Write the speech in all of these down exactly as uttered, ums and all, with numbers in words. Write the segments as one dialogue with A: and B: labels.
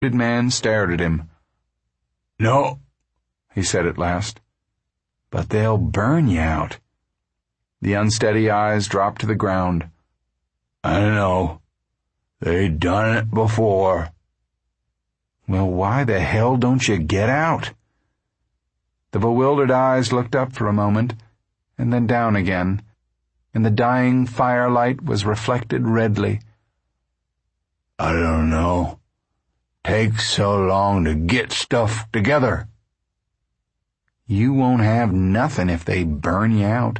A: bearded man stared at him. "No," he said at last. "But they'll burn you out." The unsteady eyes dropped to the ground. "I know. They done it before." "Well, why the hell don't you get out?" The bewildered eyes looked up for a moment, and then down again, and the dying firelight was reflected redly. "I don't know. Takes so long to get stuff together." "You won't have nothing if they burn you out."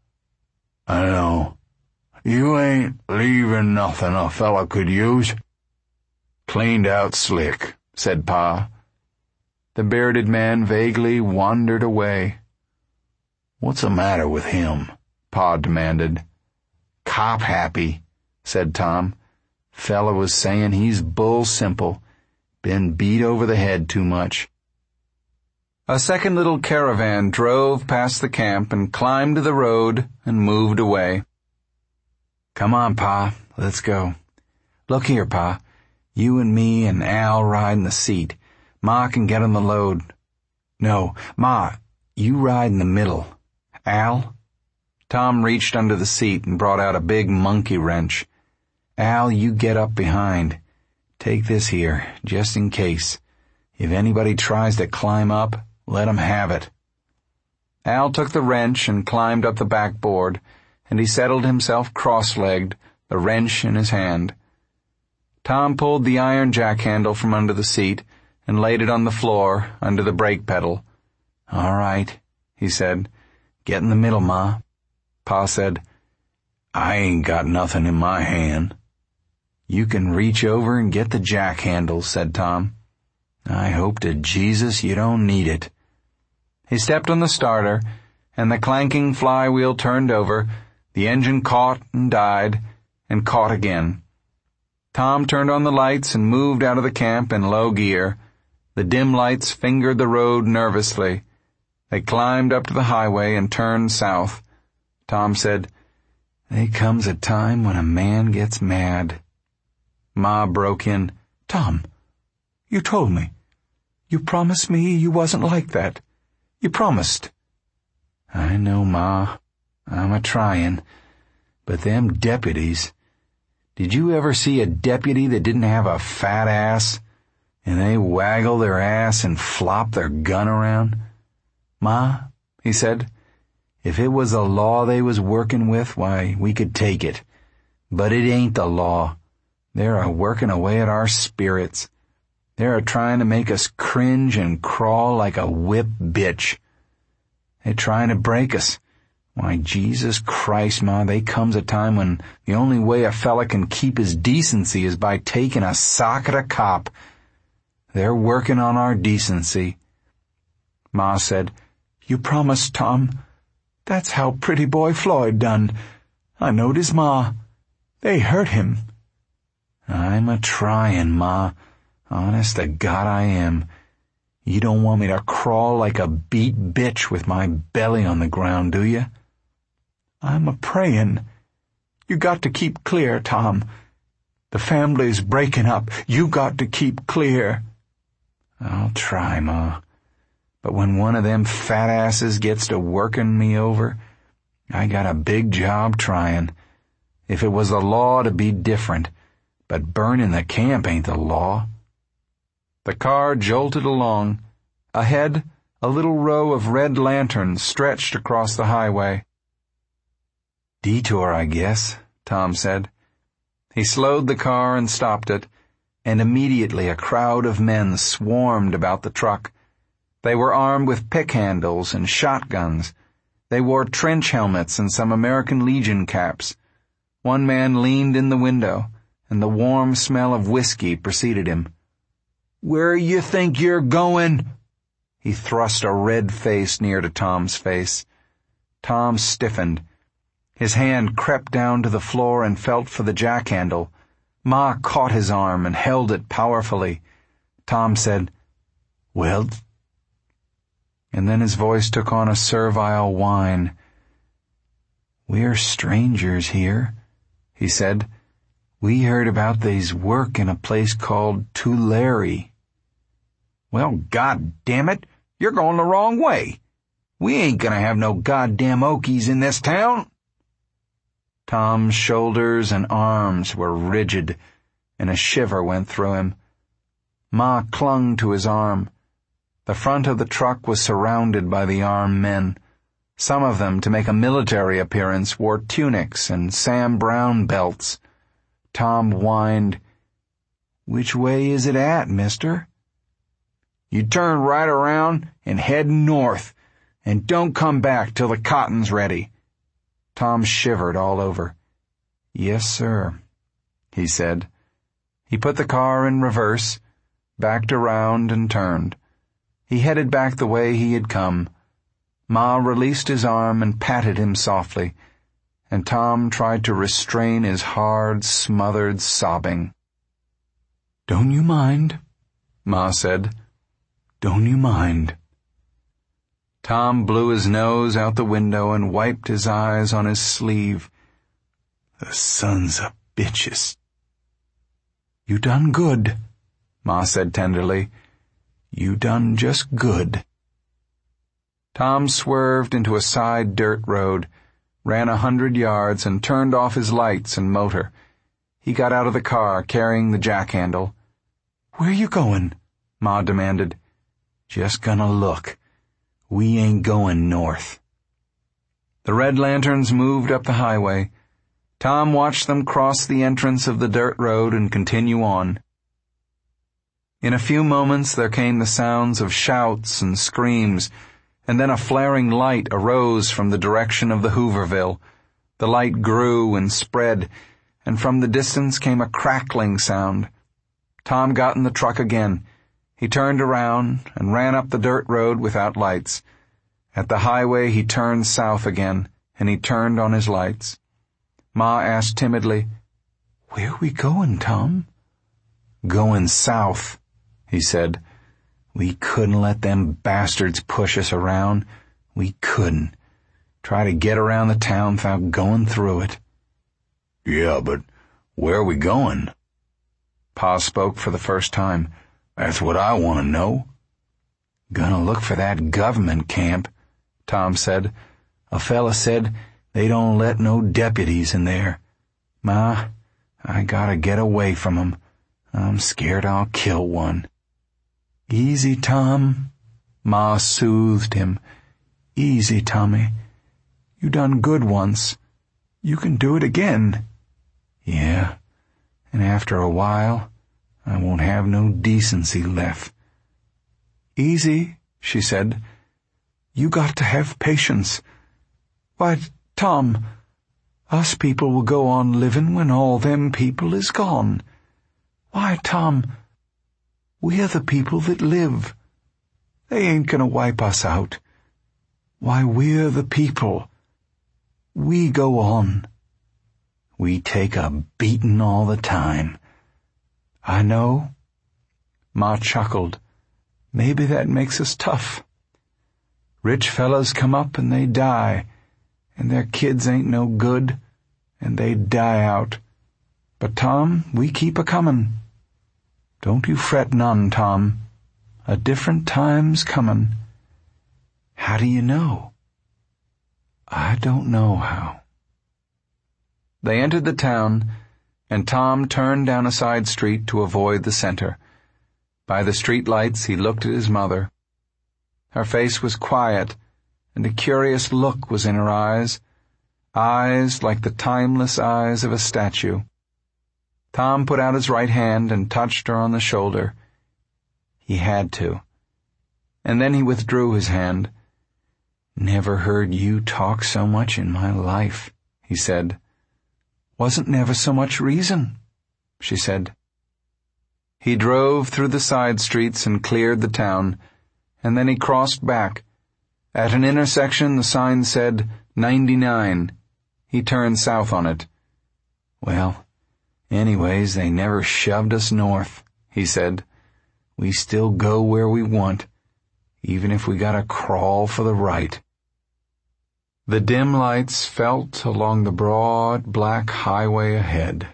A: "I know. You ain't leaving nothing a fella could use." "Cleaned out slick," said Pa. The bearded man vaguely wandered away. "What's the matter with him?" Pa demanded. "Cop happy," said Tom. "Fella was saying he's bull simple. Been beat over the head too much." A second little caravan drove past the camp and climbed the road and moved away. "Come on, Pa, let's go. Look here, Pa. You and me and Al ride in the seat. Ma can get on the load. No, Ma, you ride in the middle. Al?" Tom reached under the seat and brought out a big monkey wrench. "Al, you get up behind. Take this here, just in case. If anybody tries to climb up, let 'em have it." Al took the wrench and climbed up the backboard, and he settled himself cross-legged, the wrench in his hand. Tom pulled the iron jack-handle from under the seat and laid it on the floor under the brake pedal. "All right," he said. "Get in the middle, Ma." Pa said, "I ain't got nothing in my hand." "You can reach over and get the jack-handle," said Tom. "I hope to Jesus you don't need it." He stepped on the starter, and the clanking flywheel turned over, the engine caught and died, and caught again. Tom turned on the lights and moved out of the camp in low gear. The dim lights fingered the road nervously. They climbed up to the highway and turned south. Tom said, "There comes a time when a man gets mad." Ma broke in, "Tom, you told me. You promised me you wasn't like that. You promised." "I know, Ma. I'm a-trying. But them deputies. Did you ever see a deputy that didn't have a fat ass? And they waggle their ass and flop their gun around? Ma," he said, "if it was the law they was working with, why, we could take it. But it ain't the law. They're a-working away at our spirits. They're a-trying to make us cringe and crawl like a whipped bitch. They're trying to break us. Why, Jesus Christ, Ma, they comes a time when the only way a fella can keep his decency is by taking a sock at a cop. They're working on our decency." Ma said, "You promised, Tom. That's how Pretty Boy Floyd done. I knowed his ma. They hurt him." "I'm a-trying, Ma. Honest to God I am. You don't want me to crawl like a beat bitch with my belly on the ground, do you?" "I'm a-praying. You got to keep clear, Tom. The family's breaking up. You got to keep clear." "I'll try, Ma. But when one of them fat asses gets to working me over, I got a big job trying. If it was the law, it'd be different. But burning the camp ain't the law." The car jolted along. Ahead, a little row of red lanterns stretched across the highway. "Detour, I guess," Tom said. He slowed the car and stopped it, and immediately a crowd of men swarmed about the truck. They were armed with pick handles and shotguns. They wore trench helmets and some American Legion caps. One man leaned in the window, and the warm smell of whiskey preceded him. "Where you think you're going?" He thrust a red face near to Tom's face. Tom stiffened. His hand crept down to the floor and felt for the jack-handle. Ma caught his arm and held it powerfully. Tom said, "Well?" And then his voice took on a servile whine. "We're strangers here," he said. "We heard about they's work in a place called Tulare." Well, God damn it, you're going the wrong way. We ain't gonna have no goddamn Okies in this town. Tom's shoulders and arms were rigid, and a shiver went through him. Ma clung to his arm. The front of the truck was surrounded by the armed men. Some of them, to make a military appearance, wore tunics and Sam Brown belts. Tom whined, "Which way is it at, mister?" "You turn right around and head north, and don't come back till the cotton's ready." Tom shivered all over. "Yes, sir," he said. He put the car in reverse, backed around and turned. He headed back the way he had come. Ma released his arm and patted him softly, and Tom tried to restrain his hard, smothered sobbing. "Don't you mind?" Ma said. "Don't you mind?" Tom blew his nose out the window and wiped his eyes on his sleeve. "The sons of bitches." "You done good," Ma said tenderly. "You done just good." Tom swerved into a side dirt road, ran a hundred yards, and turned off his lights and motor. He got out of the car, carrying the jack-handle. "Where you going?" Ma demanded. "Just gonna look. We ain't going north." The red lanterns moved up the highway. Tom watched them cross the entrance of the dirt road and continue on. In a few moments there came the sounds of shouts and screams, and then a flaring light arose from the direction of the Hooverville. The light grew and spread, and from the distance came a crackling sound. Tom got in the truck again. He turned around and ran up the dirt road without lights. At the highway he turned south again, and he turned on his lights. Ma asked timidly, "Where we going, Tom?" "Going south," he said. "We couldn't let them bastards push us around. We couldn't. Try to get around the town without going through it." "Yeah, but where are we going?" Pa spoke for the first time. "That's what I want to know." "Gonna look for that government camp," Tom said. "A fella said they don't let no deputies in there. Ma, I gotta get away from 'em. I'm scared I'll kill one." "Easy, Tom," Ma soothed him. "Easy, Tommy. You done good once. You can do it again." "Yeah, and after a while, I won't have no decency left." "Easy," she said. "You got to have patience. Why, Tom, us people will go on living when all them people is gone. Why, Tom, we're the people that live. They ain't gonna wipe us out. Why, we're the people. We go on. We take a beating all the time." "I know." Ma chuckled. "Maybe that makes us tough. Rich fellas come up and they die, and their kids ain't no good, and they die out. But, Tom, we keep a-comin'. Don't you fret none, Tom. A different time's comin'." "How do you know?" "I don't know how." They entered the town, and Tom turned down a side street to avoid the center. By the street lights he looked at his mother. Her face was quiet, and a curious look was in her eyes, eyes like the timeless eyes of a statue. Tom put out his right hand and touched her on the shoulder. He had to. And then he withdrew his hand. "Never heard you talk so much in my life," he said. "Wasn't never so much reason," she said. He drove through the side streets and cleared the town, and then he crossed back. At an intersection the sign said ninety-nine. He turned south on it. "Well, anyways, they never shoved us north," he said. "We still go where we want, even if we gotta crawl for the right." The dim lights felt along the broad black highway ahead.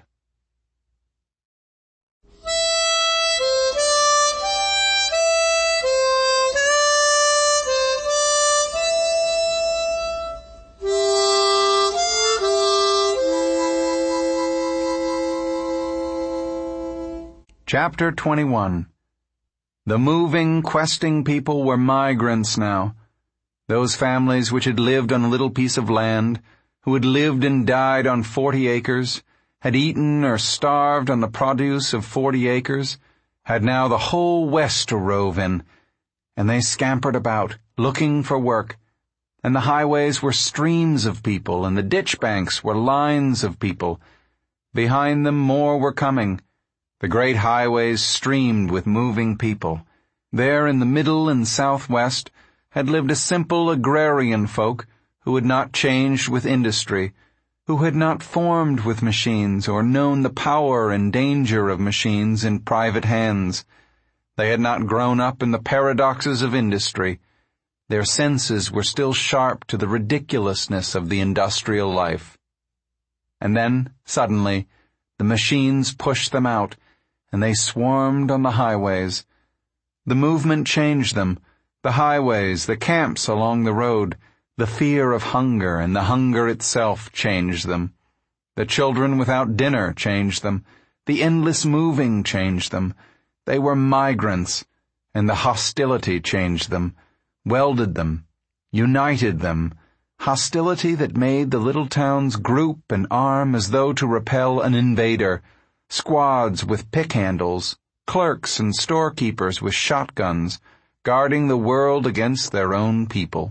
A: Chapter twenty-one. The moving, questing people were migrants now. Those families which had lived on a little piece of land, who had lived and died on forty acres, had eaten or starved on the produce of forty acres, had now the whole West to rove in, and they scampered about, looking for work, and the highways were streams of people, and the ditch banks were lines of people. Behind them more were coming. The great highways streamed with moving people. There in the middle and southwest had lived a simple agrarian folk who had not changed with industry, who had not formed with machines or known the power and danger of machines in private hands. They had not grown up in the paradoxes of industry. Their senses were still sharp to the ridiculousness of the industrial life. And then, suddenly, the machines pushed them out, and they swarmed on the highways. The movement changed them, the highways, the camps along the road, the fear of hunger and the hunger itself changed them. The children without dinner changed them, the endless moving changed them. They were migrants, and the hostility changed them, welded them, united them, hostility that made the little towns group and arm as though to repel an invader, squads with pick-handles, clerks and storekeepers with shotguns, guarding the world against their own people.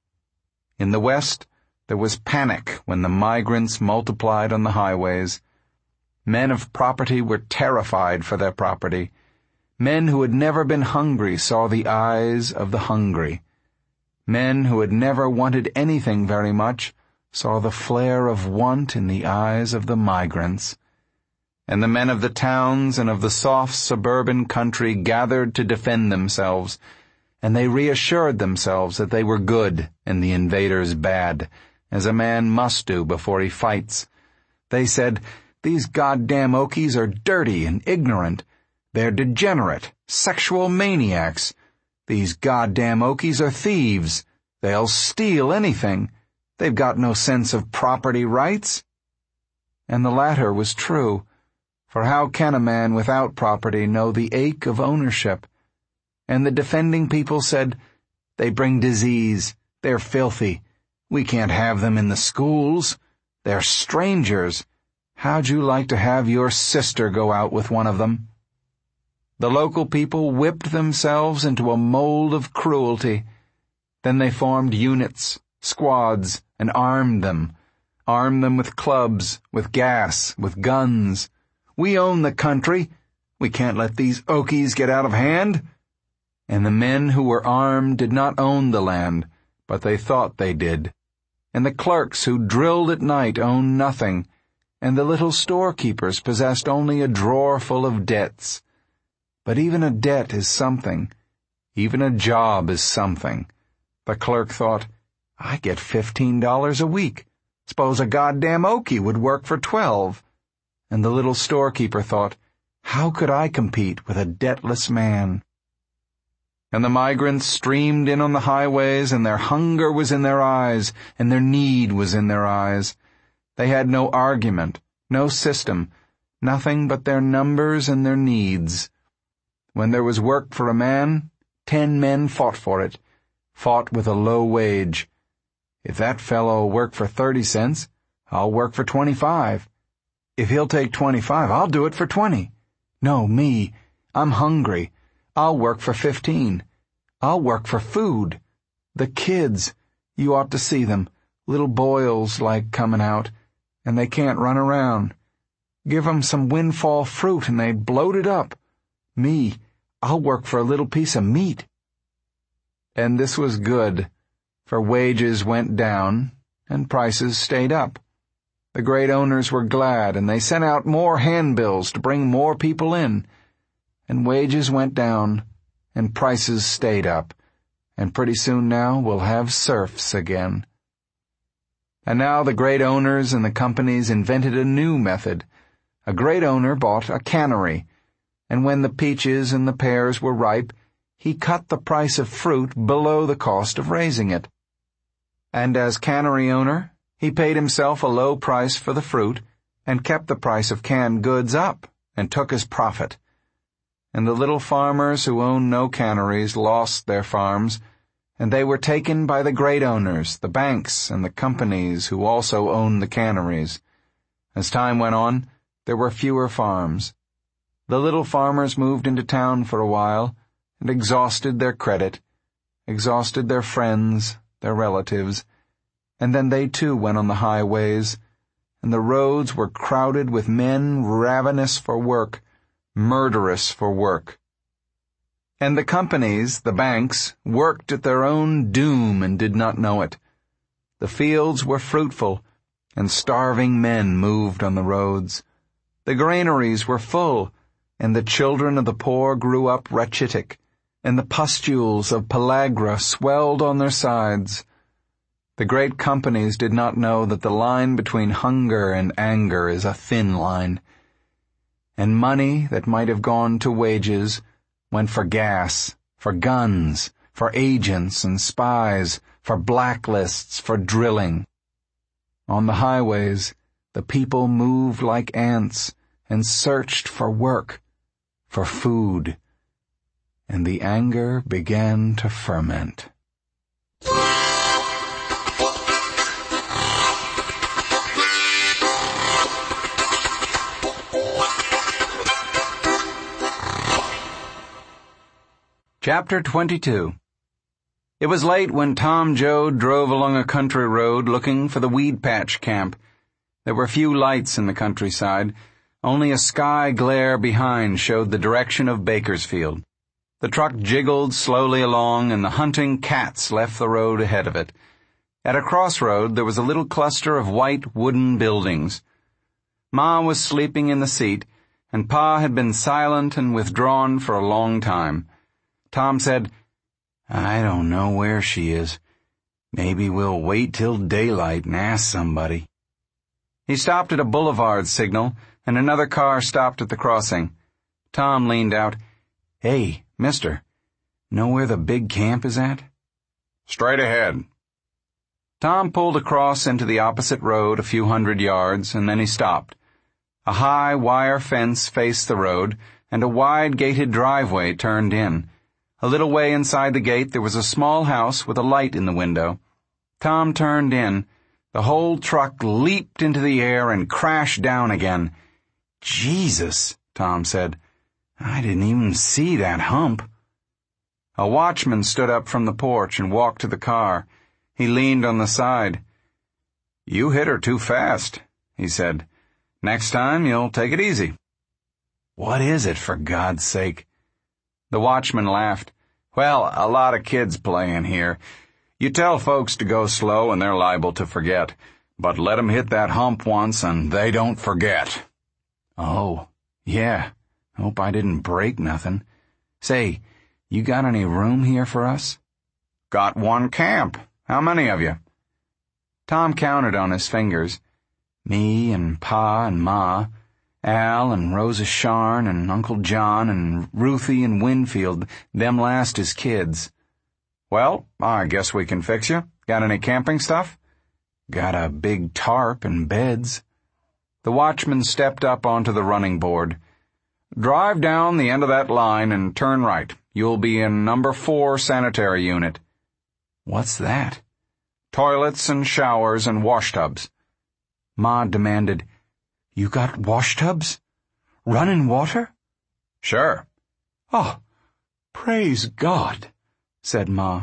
A: In the West, there was panic when the migrants multiplied on the highways. Men of property were terrified for their property. Men who had never been hungry saw the eyes of the hungry. Men who had never wanted anything very much saw the flare of want in the eyes of the migrants. And the men of the towns and of the soft suburban country gathered to defend themselves, and they reassured themselves that they were good and the invaders bad, as a man must do before he fights. They said, "These goddamn Okies are dirty and ignorant. They're degenerate, sexual maniacs. These goddamn Okies are thieves. They'll steal anything. They've got no sense of property rights." And the latter was true. For how can a man without property know the ache of ownership? And the defending people said, "They bring disease. They're filthy. We can't have them in the schools. They're strangers. How'd you like to have your sister go out with one of them?" The local people whipped themselves into a mold of cruelty. Then they formed units, squads, and armed them. Armed them with clubs, with gas, with guns. "We own the country. We can't let these Okies get out of hand." And the men who were armed did not own the land, but they thought they did. And the clerks who drilled at night owned nothing, and the little storekeepers possessed only a drawer full of debts. But even a debt is something. Even a job is something. The clerk thought, "I get fifteen dollars a week. Suppose a goddamn Okie would work for twelve. And the little storekeeper thought, "How could I compete with a debtless man?" And the migrants streamed in on the highways, and their hunger was in their eyes, and their need was in their eyes. They had no argument, no system, nothing but their numbers and their needs. When there was work for a man, ten men fought for it, fought with a low wage. "If that fellow will work for thirty cents, I'll work for twenty-five. If he'll take twenty-five, I'll do it for twenty. No, me, I'm hungry. I'll work for fifteen. I'll work for food. The kids, you ought to see them, little boils like coming out, and they can't run around. Give 'em some windfall fruit and they bloat it up. Me, I'll work for a little piece of meat." And this was good, for wages went down and prices stayed up. The great owners were glad, and they sent out more handbills to bring more people in. And wages went down, and prices stayed up, and pretty soon now we'll have serfs again. And now the great owners and the companies invented a new method. A great owner bought a cannery, and when the peaches and the pears were ripe, he cut the price of fruit below the cost of raising it. And as cannery owner, he paid himself a low price for the fruit, and kept the price of canned goods up, and took his profit. and the little farmers who owned no canneries lost their farms, and they were taken by the great owners, the banks and the companies who also owned the canneries. As time went on, there were fewer farms. The little farmers moved into town for a while and exhausted their credit, exhausted their friends, their relatives, and then they too went on the highways, and the roads were crowded with men ravenous for work, murderous for work. And the companies, the banks, worked at their own doom and did not know it. The fields were fruitful, and starving men moved on the roads. The granaries were full, and the children of the poor grew up rachitic, and the pustules of pellagra swelled on their sides. The great companies did not know that the line between hunger and anger is a thin line, and money that might have gone to wages went for gas, for guns, for agents and spies, for blacklists, for drilling. On the highways, the people moved like ants and searched for work, for food, and the anger began to ferment. Chapter twenty-two. It was late when Tom Joad drove along a country road looking for the Weed Patch Camp. There were few lights in the countryside. Only a sky glare behind showed the direction of Bakersfield. The truck jiggled slowly along, and the hunting cats left the road ahead of it. At a crossroad there was a little cluster of white wooden buildings. Ma was sleeping in the seat, and Pa had been silent and withdrawn for a long time. Tom said, "I don't know where she is. Maybe we'll wait till daylight and ask somebody." He stopped at a boulevard signal, and another car stopped at the crossing. Tom leaned out. "Hey, mister, know where the big camp is at?"
B: "Straight ahead."
A: Tom pulled across into the opposite road a few hundred yards, and then he stopped. A high wire fence faced the road, and a wide gated driveway turned in. A little way inside the gate there was a small house with a light in the window. Tom turned in. The whole truck leaped into the air and crashed down again. "Jesus," Tom said. "I didn't even see that hump." A watchman stood up from the porch and walked to the car. He leaned on the side. "You hit her too fast," he said. "Next time you'll take it easy." "What is it, for God's sake?" The watchman laughed. "Well, a lot of kids play in here. You tell folks to go slow and they're liable to forget. But let 'em hit that hump once and they don't forget." "Oh, yeah. Hope I didn't break nothing. Say, you got any room here for us?"
B: "Got one camp. How many of you?"
A: Tom counted on his fingers. Me and Pa and Ma, Al and Rosa Sharn and Uncle John and Ruthie and Winfield, them last is kids.
B: "Well, I guess we can fix you. Got any camping stuff?"
A: "Got a big tarp and beds." The watchman stepped up onto the running board.
B: "Drive down the end of that line and turn right. You'll be in number four sanitary unit."
A: "What's that?"
B: "Toilets and showers and washtubs."
A: Ma demanded, "You got washtubs? Running water?"
B: "Sure."
A: "Oh, praise God," said Ma.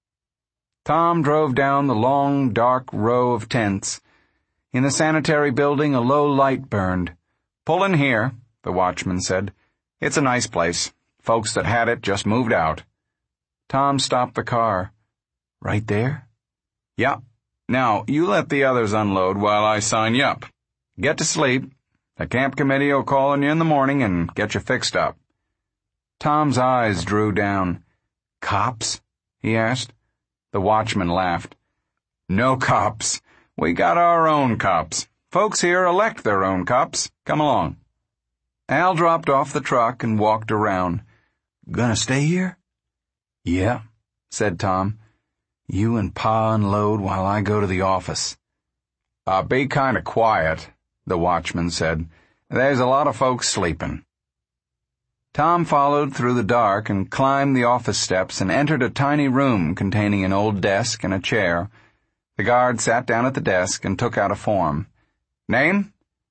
A: Tom drove down the long, dark row of tents. In the sanitary building, a low light burned.
B: "Pull in here," the watchman said. "It's a nice place. Folks that had it just moved out."
A: Tom stopped the car. "Right there?"
B: "Yeah. Now, you let the others unload while I sign you up. Get to sleep. The camp committee will call on you in the morning and get you fixed up."
A: Tom's eyes drew down. "Cops?" he asked.
B: The watchman laughed. "No cops. We got our own cops. Folks here elect their own cops. Come along."
A: Al dropped off the truck and walked around. "Gonna stay here?" "Yeah," said Tom. "You and Pa unload while I go to the office."
B: Uh, be kind of quiet," the watchman said. "There's a lot of folks sleeping." Tom followed through the dark and climbed the office steps and entered a tiny room containing an old desk and a chair. The guard sat down at the desk and took out a form. Name?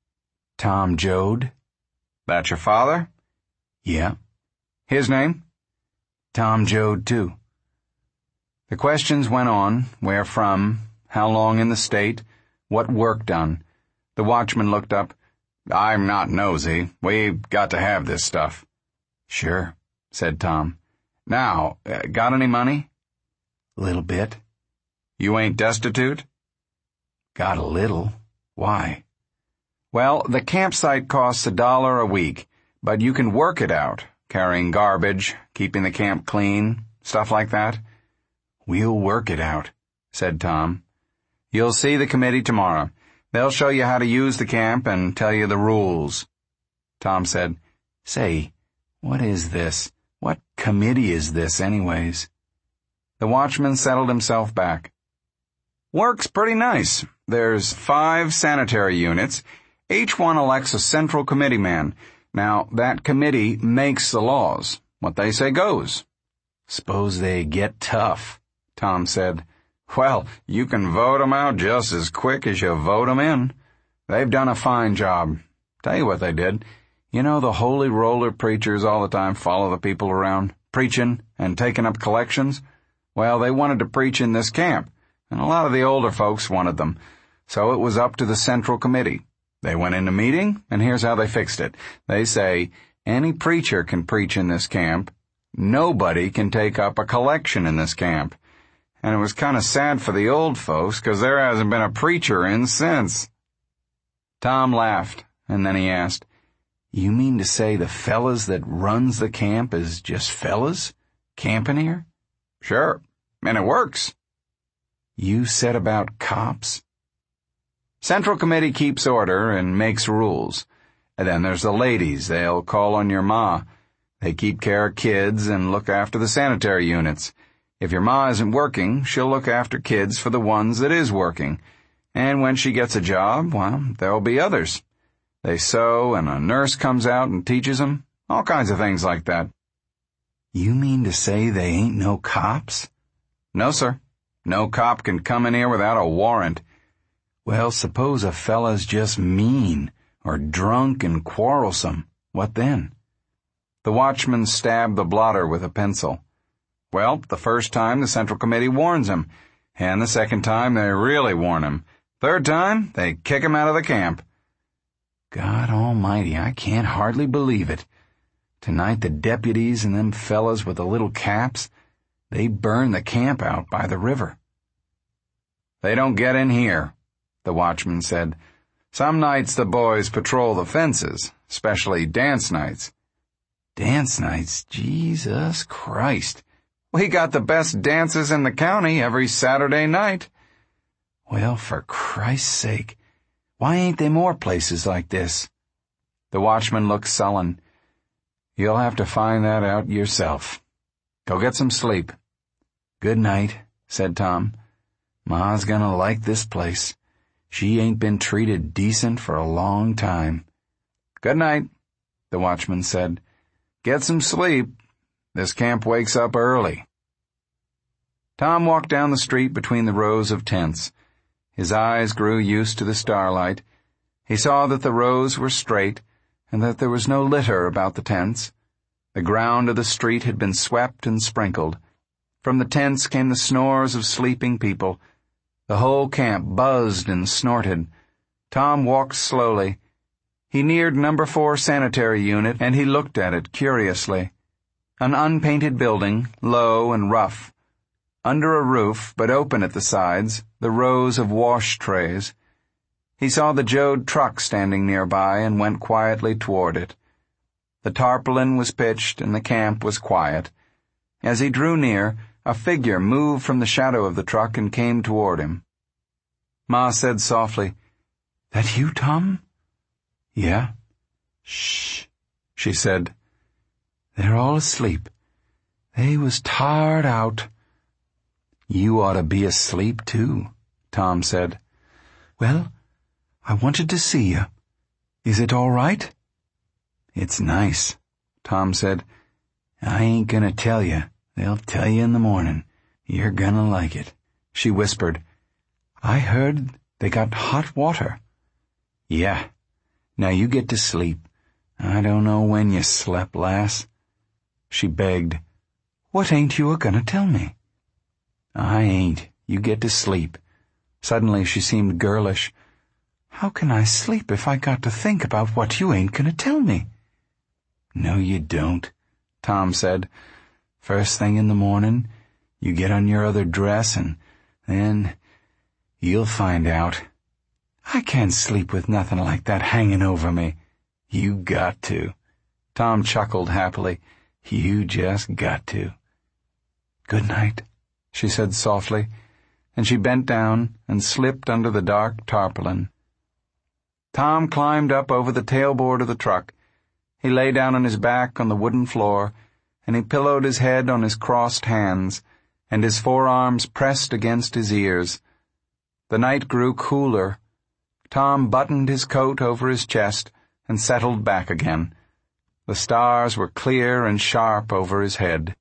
A: Tom Joad.
B: That your father?
A: Yeah.
B: His name?
A: Tom Joad, too.
B: The questions went on. Where from? How long in the state? What work done? The watchman looked up. I'm not nosy. We've got to have this stuff.
A: Sure,
B: said Tom. Now, uh, got any money?
A: Little bit.
B: You ain't destitute?
A: Got a little. Why?
B: Well, the campsite costs a dollar a week, but you can work it out, carrying garbage, keeping the camp clean, stuff like that.
A: We'll work it out,
B: said Tom. You'll see the committee tomorrow. They'll show you how to use the camp and tell you the rules. Tom said,
A: Say, what is this? What committee is this, anyways?
B: The watchman settled himself back. Work's pretty nice. There's five sanitary units. Each one elects a central committee man. Now, that committee makes the laws. What they say goes.
A: Suppose they get tough,
B: Tom said. Well, you can vote 'em out just as quick as you vote 'em in. They've done a fine job. Tell you what they did. You know the holy roller preachers all the time follow the people around, preaching and taking up collections? Well, they wanted to preach in this camp, and a lot of the older folks wanted them. So it was up to the central committee. They went into meeting, and here's how they fixed it. They say, any preacher can preach in this camp. Nobody can take up a collection in this camp. And it was kind of sad for the old folks, 'cause there hasn't been a preacher in since. Tom laughed, and then he asked,
A: You mean to say the fellas that runs the camp is just fellas, camping here?
B: Sure, and it works.
A: You said about cops?
B: Central Committee keeps order and makes rules. And then there's the ladies. They'll call on your ma. They keep care of kids and look after the sanitary units. If your ma isn't working, she'll look after kids for the ones that is working. And when she gets a job, well, there'll be others. They sew, and a nurse comes out and teaches them. All kinds of things like that.
A: You mean to say they ain't no cops?
B: No, sir. No cop can come in here without a warrant.
A: Well, suppose a fella's just mean, or drunk and quarrelsome. What then?
B: The watchman stabbed the blotter with a pencil. Well, the first time the Central Committee warns him, and the second time they really warn him. Third time, they kick him out of the camp.
A: God almighty, I can't hardly believe it. Tonight the deputies and them fellas with the little caps, they burn the camp out by the river.
B: They don't get in here, the watchman said. Some nights the boys patrol the fences, especially dance nights.
A: Dance nights? Jesus Christ.
B: We got the best dances in the county every Saturday night.
A: Well, for Christ's sake, why ain't there more places like this?
B: The watchman looked sullen. You'll have to find that out yourself. Go get some sleep.
A: Good night, said Tom. Ma's gonna like this place. She ain't been treated decent for a long time.
B: Good night, the watchman said. Get some sleep. This camp wakes up early. Tom walked down the street between the rows of tents. His eyes grew used to the starlight. He saw that the rows were straight, and that there was no litter about the tents. The ground of the street had been swept and sprinkled. From the tents came the snores of sleeping people. The whole camp buzzed and snorted. Tom walked slowly. He neared number four sanitary unit, and he looked at it curiously. An unpainted building, low and rough. Under a roof, but open at the sides, the rows of wash trays. He saw the Joad truck standing nearby and went quietly toward it. The tarpaulin was pitched and the camp was quiet. As he drew near, a figure moved from the shadow of the truck and came toward him. Ma said softly,
A: That you, Tom?
B: Yeah.
A: Shh, she said. They're all asleep. They was tired out. You ought to be asleep, too, Tom said. Well, I wanted to see you. Is it all right? It's nice,
B: Tom said. "I ain't gonna tell you. They'll tell you in the morning. You're gonna like it," she whispered. "I heard they got hot water." "Yeah. Now you get to sleep. I don't know when you slept, lass." She begged. "What ain't you a-gonna tell me?" "I ain't. You get to sleep." Suddenly she seemed girlish. "How can I sleep if I got to think about what you ain't gonna tell me?" "No, you don't," Tom said. "First thing in the morning, you get on your other dress and then you'll find out." "I can't sleep with nothing like that hanging over me." "You got to." Tom chuckled happily. "You just got to." "Good night," she said softly, and she bent down and slipped under the dark tarpaulin. Tom climbed up over the tailboard of the truck. He lay down on his back on the wooden floor, and he pillowed his head on his crossed hands, and his forearms pressed against his ears. The night grew cooler. Tom buttoned his coat over his chest and settled back again. The stars were clear and sharp over his head.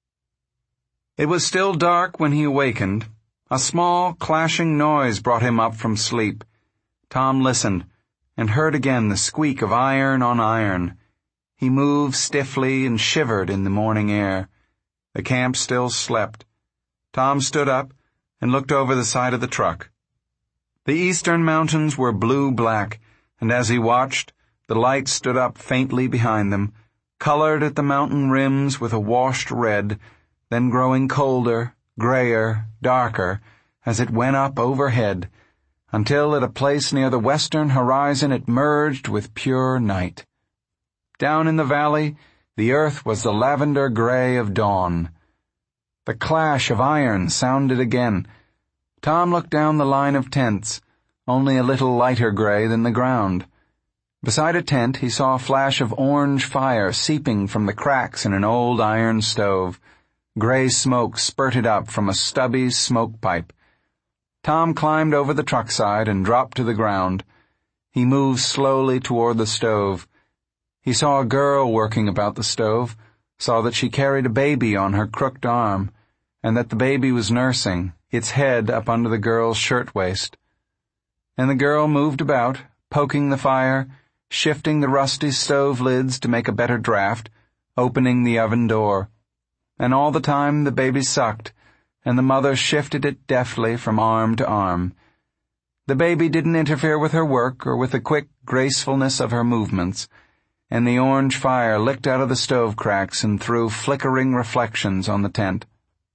B: It was still dark when he awakened. A small, clashing noise brought him up from sleep. Tom listened and heard again the squeak of iron on iron. He moved stiffly and shivered in the morning air. The camp still slept. Tom stood up and looked over the side of the truck. The eastern mountains were blue-black, and as he watched, the light stood up faintly behind them, colored at the mountain rims with a washed red, then growing colder, grayer, darker, as it went up overhead, until at a place near the western horizon it merged with pure night. Down in the valley, the earth was the lavender gray of dawn. The clash of iron sounded again. Tom looked down the line of tents, only a little lighter gray than the ground. Beside a tent he saw a flash of orange fire seeping from the cracks in an old iron stove. Gray smoke spurted up from a stubby smoke pipe. Tom climbed over the truck side and dropped to the ground. He moved slowly toward the stove. He saw a girl working about the stove, saw that she carried a baby on her crooked arm, and that the baby was nursing, its head up under the girl's shirtwaist. And the girl moved about, poking the fire, shifting the rusty stove lids to make a better draft, opening the oven door. And all the time the baby sucked, and the mother shifted it deftly from arm to arm. The baby didn't interfere with her work or with the quick gracefulness of her movements, and the orange fire licked out of the stove cracks and threw flickering reflections on the tent.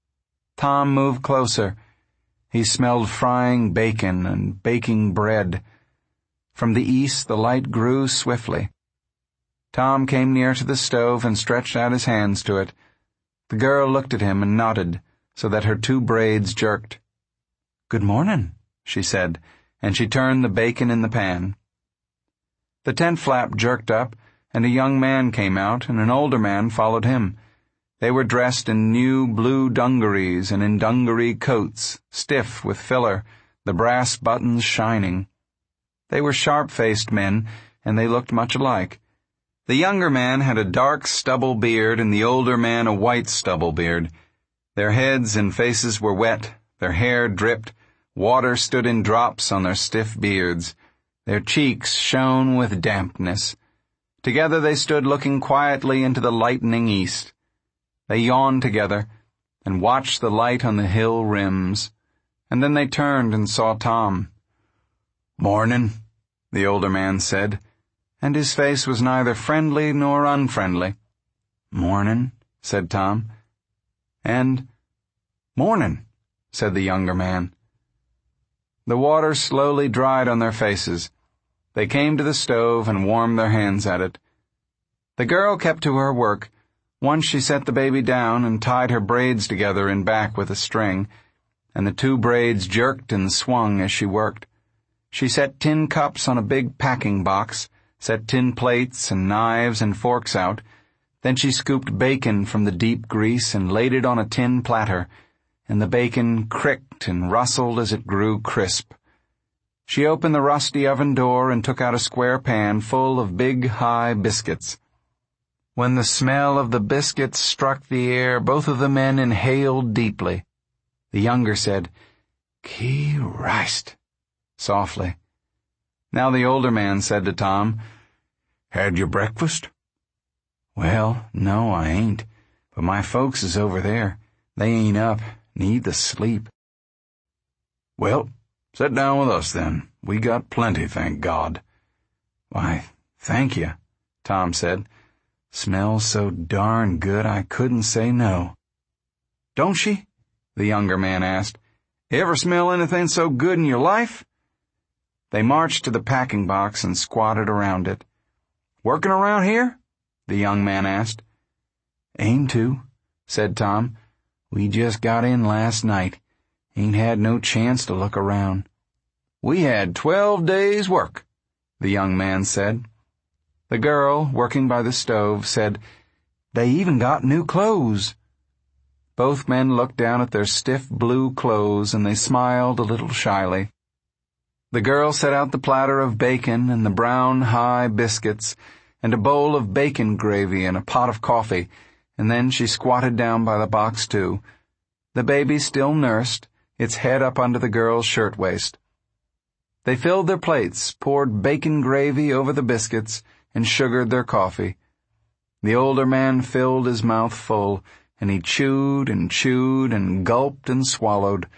B: Tom moved closer. He smelled frying bacon and baking bread. From the east the light grew swiftly. Tom came near to the stove and stretched out his hands to it. The girl looked at him and nodded, so that her two braids jerked. "Good morning," she said, and she turned the bacon in the pan. The tent flap jerked up, and a young man came out, and an older man followed him. They were dressed in new blue dungarees and in dungaree coats, stiff with filler, the brass buttons shining. They were sharp-faced men, and they looked much alike. The younger man had a dark stubble beard, and the older man a white stubble beard. Their heads and faces were wet, their hair dripped, water stood in drops on their stiff beards. Their cheeks shone with dampness. Together they stood looking quietly into the lightening east. They yawned together and watched the light on the hill rims, and then they turned and saw Tom. "Mornin'," the older man said, and his face was neither friendly nor unfriendly. "Mornin'," said Tom. And, "Mornin'," said the younger man. The water slowly dried on their faces. They came to the stove and warmed their hands at it. The girl kept to her work. Once she set the baby down and tied her braids together in back with a string, and the two braids jerked and swung as she worked. She set tin cups on a big packing box, set tin plates and knives and forks out. Then she scooped bacon from the deep grease and laid it on a tin platter, and the bacon cricked and rustled as it grew crisp. She opened the rusty oven door and took out a square pan full of big, high biscuits. When the smell of the biscuits struck the air, both of the men inhaled deeply. The younger said, "Christ," softly. Now the older man said to Tom, "Had your breakfast?" "Well, no, I ain't. But my folks is over there. They ain't up, need the sleep."
A: "Well, sit down with us then. We got plenty, thank God."
B: "Why, thank you," Tom said. "Smells so darn good I couldn't say no."
A: "Don't she?" the younger man asked. "Ever smell anything so good in your life?"
B: They marched to the packing box and squatted around it.
A: "Working around here?"
B: the young man asked. "Aim to," said Tom. "We just got in last night. Ain't had no chance to look around."
A: "We had twelve days' work," the young man said.
B: The girl, working by the stove, said, "They even got new clothes." Both men looked down at their stiff blue clothes, and they smiled a little shyly. The girl set out the platter of bacon and the brown high biscuits and a bowl of bacon gravy and a pot of coffee, and then she squatted down by the box too. The baby still nursed, its head up under the girl's shirtwaist. They filled their plates, poured bacon gravy over the biscuits, and sugared their coffee. The older man filled his mouth full, and he chewed and chewed and gulped and swallowed.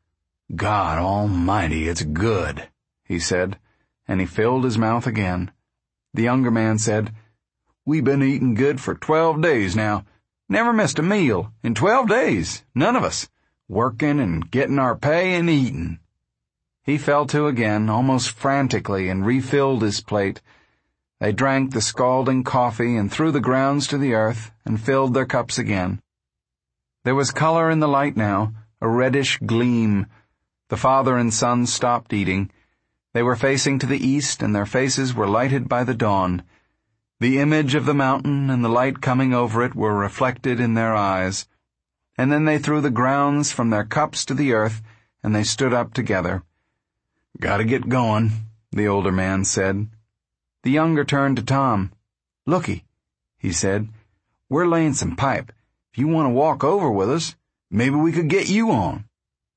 A: "God almighty, it's good," he said, and he filled his mouth again.
B: The younger man said,
A: "We been eating good for twelve days now. Never missed a meal in twelve days, none of us. Working and getting our pay and eating."
B: He fell to again, almost frantically, and refilled his plate. They drank the scalding coffee and threw the grounds to the earth and filled their cups again. There was color in the light now, a reddish gleam. The father and son stopped eating. They were facing to the east, and their faces were lighted by the dawn. The image of the mountain and the light coming over it were reflected in their eyes. And then they threw the grounds from their cups to the earth, and they stood up together.
A: "Gotta get going," the older man said.
B: The younger turned to Tom.
A: "Looky," he said, "we're laying some pipe. If you want to walk over with us, maybe we could get you on."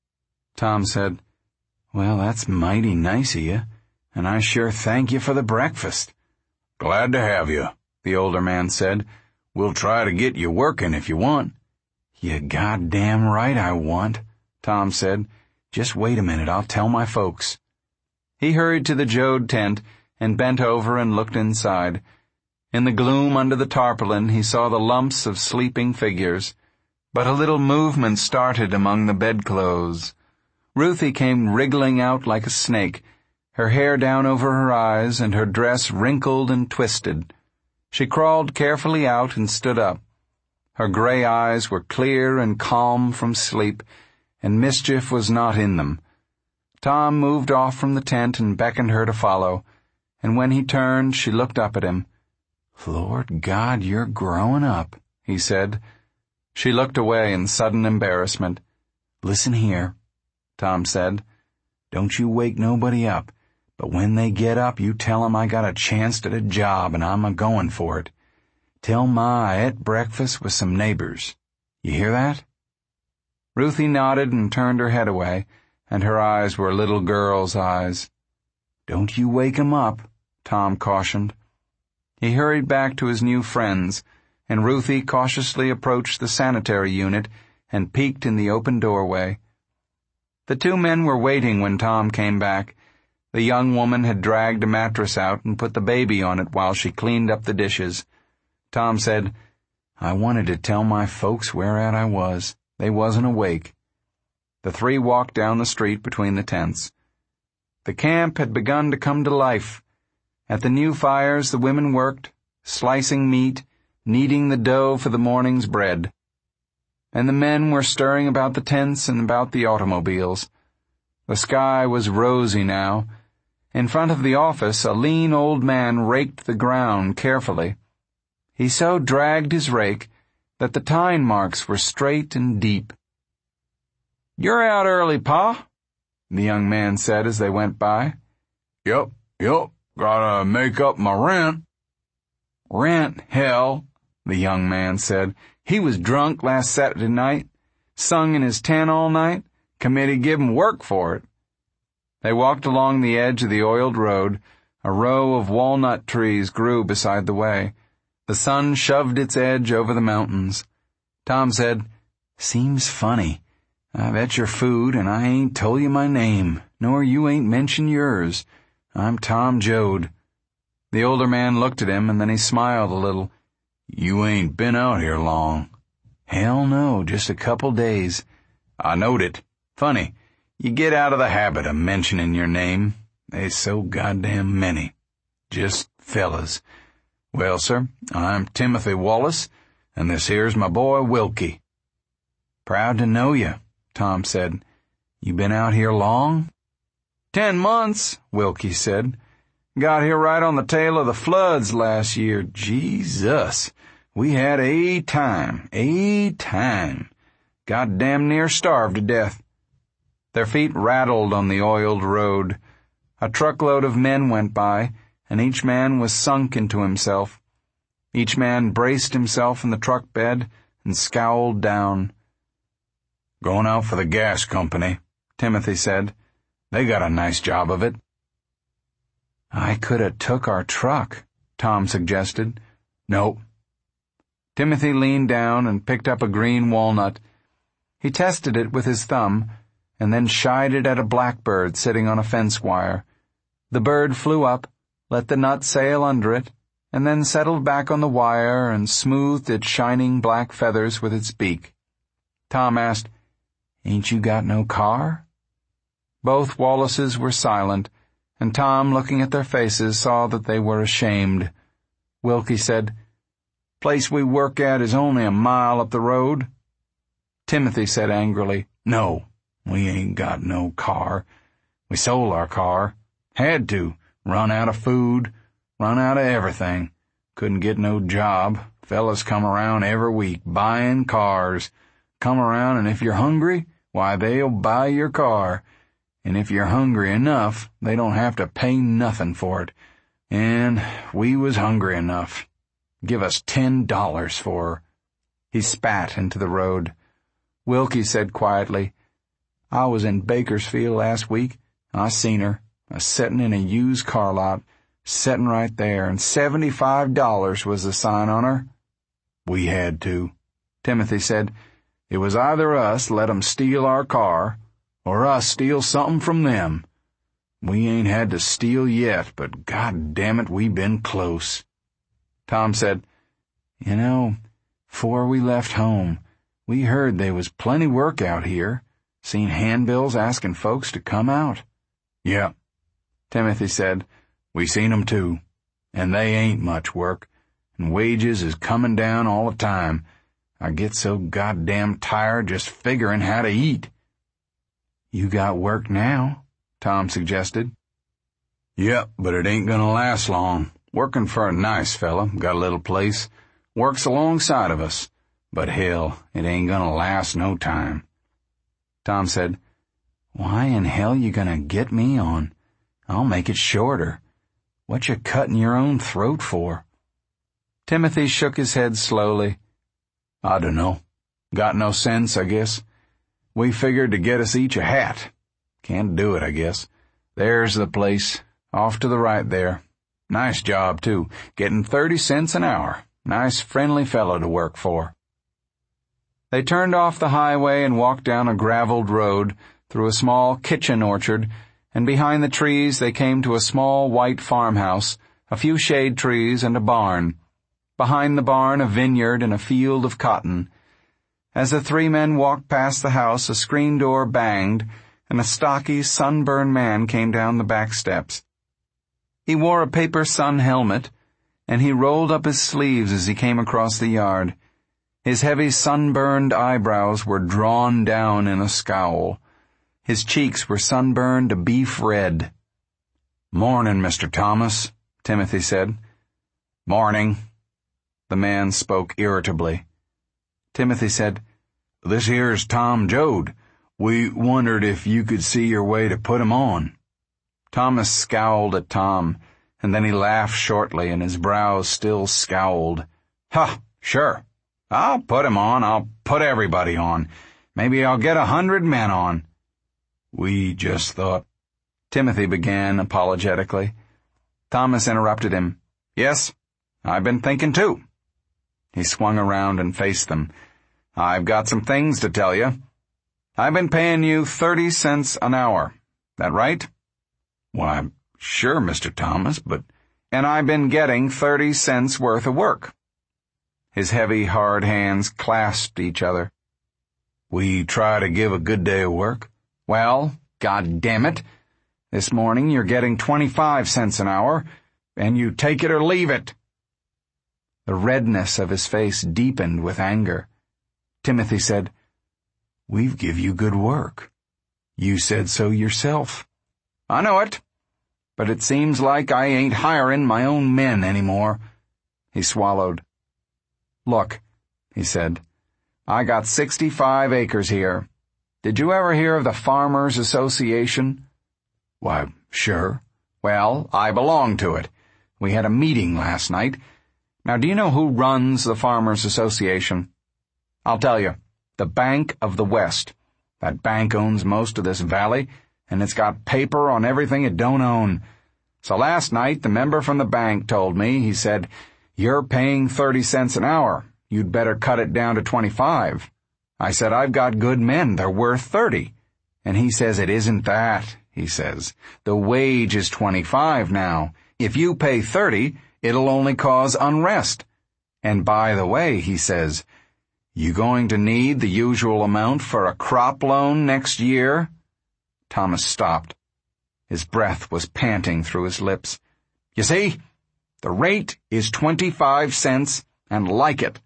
B: Tom said, "Well, that's mighty nice of you, and I sure thank you for the breakfast."
A: "Glad to have you," the older man said. "We'll try to get you working if you want."
B: "You goddamn right I want," Tom said. "Just wait a minute, I'll tell my folks." He hurried to the Jode tent and bent over and looked inside. In the gloom under the tarpaulin he saw the lumps of sleeping figures, but a little movement started among the bedclothes. Ruthie came wriggling out like a snake, her hair down over her eyes and her dress wrinkled and twisted. She crawled carefully out and stood up. Her gray eyes were clear and calm from sleep, and mischief was not in them. Tom moved off from the tent and beckoned her to follow, and when he turned, she looked up at him. "Lord God, you're growing up," he said. She looked away in sudden embarrassment. "Listen here," Tom said. "Don't you wake nobody up, but when they get up, you tell 'em I got a chance at a job and I'm a-going for it. Tell Ma I ate breakfast with some neighbors. You hear that?" Ruthie nodded and turned her head away, and her eyes were a little girl's eyes. "Don't you wake 'em up," Tom cautioned. He hurried back to his new friends, and Ruthie cautiously approached the sanitary unit and peeked in the open doorway. The two men were waiting when Tom came back. The young woman had dragged a mattress out and put the baby on it while she cleaned up the dishes. Tom said, "I wanted to tell my folks whereat I was. They wasn't awake." The three walked down the street between the tents. The camp had begun to come to life. At the new fires the women worked, slicing meat, kneading the dough for the morning's bread. And the men were stirring about the tents and about the automobiles. The sky was rosy now. In front of the office a lean old man raked the ground carefully. He so dragged his rake that the tine marks were straight and deep. "You're out early, Pa," the young man said as they went by.
A: Yup, yup, gotta make up my rent."
B: "Rent, hell," the young man said. "He was drunk last Saturday night, sung in his tent all night. Committee give him work for it." They walked along the edge of the oiled road. A row of walnut trees grew beside the way. The sun shoved its edge over the mountains. Tom said, "Seems funny. I've et your food, and I ain't told you my name, nor you ain't mentioned yours. I'm Tom Joad." The older man looked at him, and then he smiled a little. "You ain't been out here long." "Hell no, just a couple days." "I knowed it. Funny, you get out of the habit of mentioning your name. They's so goddamn many. Just fellas. Well, sir, I'm Timothy Wallace, and this here's my boy Wilkie." "Proud to know you," Tom said. "You been out here long?" Ten months, Wilkie said. "Got here right on the tail of the floods last year. Jesus, we had a time, a time. Got damn near starved to death." Their feet rattled on the oiled road. A truckload of men went by, and each man was sunk into himself. Each man braced himself in the truck bed and scowled down. "Going out for the gas company," Timothy said. "They got a nice job of it." "I could have took our truck," Tom suggested. "No." Timothy leaned down and picked up a green walnut. He tested it with his thumb, and then shied it at a blackbird sitting on a fence wire. The bird flew up, let the nut sail under it, and then settled back on the wire and smoothed its shining black feathers with its beak. Tom asked, "Ain't you got no car?" Both Wallaces were silent, and Tom, looking at their faces, saw that they were ashamed. Wilkie said, "Place we work at is only a mile up the road." Timothy said angrily, "No, we ain't got no car. We sold our car. Had to. Run out of food. Run out of everything. Couldn't get no job. Fellas come around every week buying cars. Come around, and if you're hungry, why, they'll buy your car. And if you're hungry enough, they don't have to pay nothing for it. And we was hungry enough. Give us ten dollars for her." He spat into the road. Wilkie said quietly, "I was in Bakersfield last week. I seen her, a settin' in a used car lot, settin' right there, and seventy-five dollars was the sign on her." "We had to," Timothy said. "It was either us let 'em steal our car, or us steal something from them. We ain't had to steal yet, but God damn it, we been close." Tom said, "You know, 'fore we left home, we heard they was plenty work out here. Seen handbills asking folks to come out." "Yeah," Timothy said. "We seen 'em too. And they ain't much work, and wages is comin' down all the time. I get so goddamn tired just figuring how to eat." "You got work now," Tom suggested. "Yep, but it ain't gonna last long. Working for a nice fella, got a little place, works alongside of us, but hell, it ain't gonna last no time." Tom said, "Why in hell you gonna get me on? I'll make it shorter. What you cutting your own throat for?" Timothy shook his head slowly. "I dunno. Got no sense, I guess. We figured to get us each a hat. Can't do it, I guess. There's the place, off to the right there. Nice job, too. Getting thirty cents an hour. Nice friendly fellow to work for." They turned off the highway and walked down a graveled road, through a small kitchen orchard, and behind the trees they came to a small white farmhouse, a few shade trees, and a barn. Behind the barn, a vineyard and a field of cotton. As the three men walked past the house, a screen door banged, and a stocky, sunburned man came down the back steps. He wore a paper sun helmet, and he rolled up his sleeves as he came across the yard. His heavy sunburned eyebrows were drawn down in a scowl. His cheeks were sunburned a beef red. "Morning, Mister Thomas," Timothy said. "Morning." The man spoke irritably. Timothy said, "This here's Tom Joad. We wondered if you could see your way to put him on." Thomas scowled at Tom, and then he laughed shortly, and his brows still scowled. "Ha! Sure. I'll put him on. I'll put everybody on. Maybe I'll get a hundred men on.
A: We just thought...
B: Timothy began apologetically. Thomas interrupted him. Yes, I've been thinking too. He swung around and faced them. I've got some things to tell you. I've been paying you thirty cents an hour. That right?
A: Why, sure, Mister Thomas, but...
B: And I've been getting thirty cents worth of work. His heavy, hard hands clasped each other.
A: We try to give a good day of work.
B: Well, God damn it. This morning you're getting twenty-five cents an hour, and you take it or leave it. The redness of his face deepened with anger. Timothy said,
A: We've give you good work. You said so yourself.
B: I know it, but it seems like I ain't hiring my own men anymore. He swallowed. Look, he said, I got sixty-five acres here. Did you ever hear of the Farmers Association?
A: Why, sure.
B: Well, I belong to it. We had a meeting last night. Now, do you know who runs the Farmers Association? I'll tell you. The Bank of the West. That bank owns most of this valley, and it's got paper on everything it don't own. So last night, the member from the bank told me, he said, You're paying thirty cents an hour. You'd better cut it down to twenty-five. I said, I've got good men. They're worth thirty. And he says, it isn't that, he says. The wage is twenty-five now. If you pay thirty, it'll only cause unrest. And by the way, he says, you going to need the usual amount for a crop loan next year? Thomas stopped. His breath was panting through his lips. You see, the rate is twenty-five cents, and like it.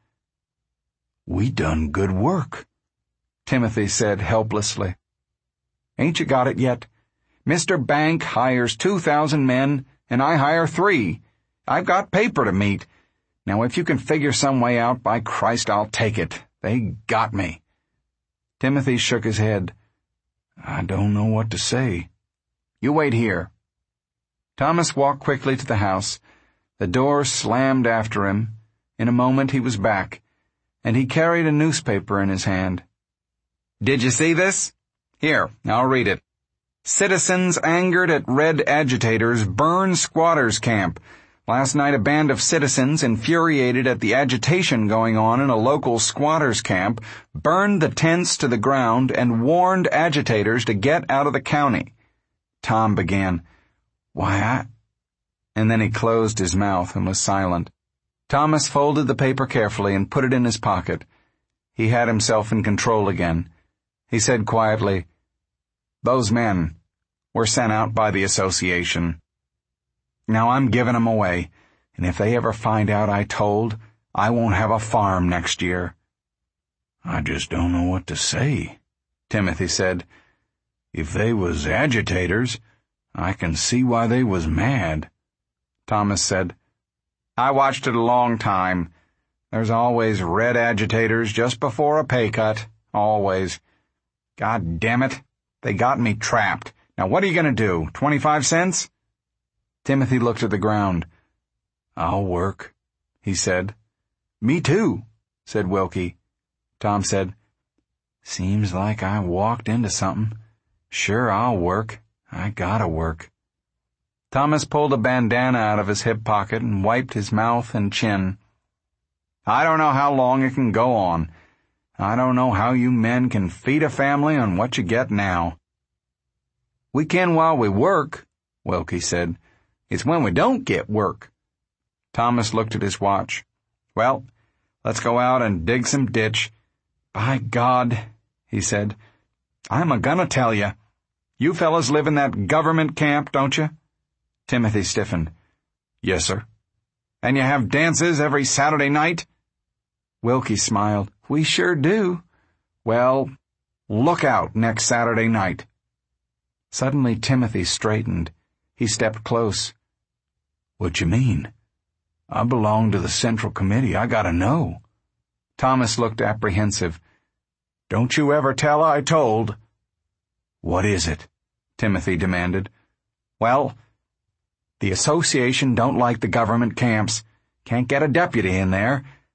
A: We done good work,
B: Timothy said helplessly. Ain't you got it yet? Mister Bank hires two thousand men, and I hire three. I've got paper to meet. Now, if you can figure some way out, by Christ, I'll take it. They got me. Timothy shook his head.
A: I don't know what to say.
B: You wait here. Thomas walked quickly to the house. The door slammed after him. In a moment he was back, and he carried a newspaper in his hand. Did you see this? Here, I'll read it. Citizens angered at red agitators burn squatters' camp. Last night a band of citizens, infuriated at the agitation going on in a local squatters' camp, burned the tents to the ground and warned agitators to get out of the county. Tom began, Why, I... And then he closed his mouth and was silent. Thomas folded the paper carefully and put it in his pocket. He had himself in control again. He said quietly, Those men were sent out by the association. Now I'm giving 'em away, and if they ever find out I told, I won't have a farm next year.
A: I just don't know what to say, Timothy said. If they was agitators, I can see why they was mad.
B: Thomas said, I watched it a long time. There's always red agitators just before a pay cut. Always. God damn it. They got me trapped. Now what are you going to do? Twenty-five cents? Timothy looked at the ground.
A: I'll work, he said.
B: Me too, said Wilkie. Tom said, Seems like I walked into something. Sure, I'll work. I gotta work. Thomas pulled a bandana out of his hip pocket and wiped his mouth and chin. I don't know how long it can go on. I don't know how you men can feed a family on what you get now. We can while we work, Wilkie said. It's when we don't get work. Thomas looked at his watch. Well, let's go out and dig some ditch. By God, he said, I'm a-gonna tell you. You fellas live in that government camp, don't you? Timothy stiffened.
A: Yes, sir.
B: And you have dances every Saturday night? Wilkie smiled. We sure do. Well, look out next Saturday night. Suddenly Timothy straightened. He stepped close.
A: What you mean? I belong to the Central Committee. I gotta know.
B: Thomas looked apprehensive. Don't you ever tell I told.
A: What is it?
B: Timothy demanded. Well, the association don't like the government camps. Can't get a deputy in there.